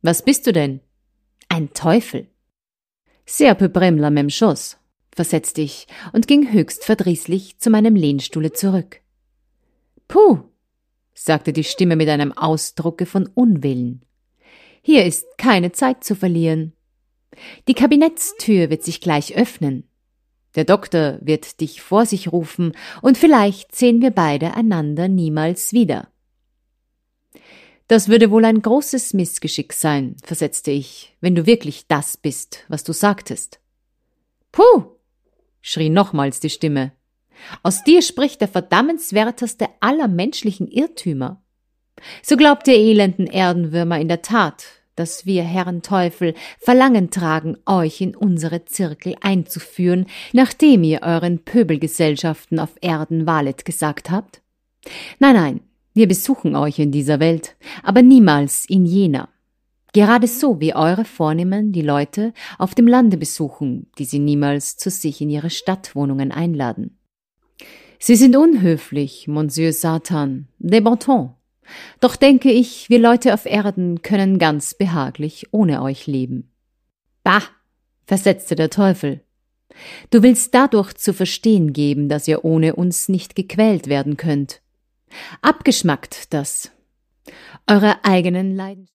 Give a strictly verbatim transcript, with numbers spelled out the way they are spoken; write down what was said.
Was bist du denn? Ein Teufel. C'est à peu près la même chose, versetzte ich und ging höchst verdrießlich zu meinem Lehnstuhle zurück. Puh, sagte die Stimme mit einem Ausdrucke von Unwillen. Hier ist keine Zeit zu verlieren. Die Kabinettstür wird sich gleich öffnen. Der Doktor wird dich vor sich rufen und vielleicht sehen wir beide einander niemals wieder. Das würde wohl ein großes Missgeschick sein, versetzte ich, wenn du wirklich das bist, was du sagtest. Puh, schrie nochmals die Stimme. Aus dir spricht der verdammenswerteste aller menschlichen Irrtümer. So glaubt ihr elenden Erdenwürmer in der Tat, dass wir, Herren Teufel, Verlangen tragen, euch in unsere Zirkel einzuführen, nachdem ihr euren Pöbelgesellschaften auf Erden Walet gesagt habt? Nein, nein, wir besuchen euch in dieser Welt, aber niemals in jener. Gerade so wie eure Vornehmen die Leute auf dem Lande besuchen, die sie niemals zu sich in ihre Stadtwohnungen einladen. Sie sind unhöflich, Monsieur Satan, des bon ton. Doch denke ich, wir Leute auf Erden können ganz behaglich ohne euch leben. Bah, versetzte der Teufel. Du willst dadurch zu verstehen geben, dass ihr ohne uns nicht gequält werden könnt. Abgeschmackt das. Eure eigenen Leiden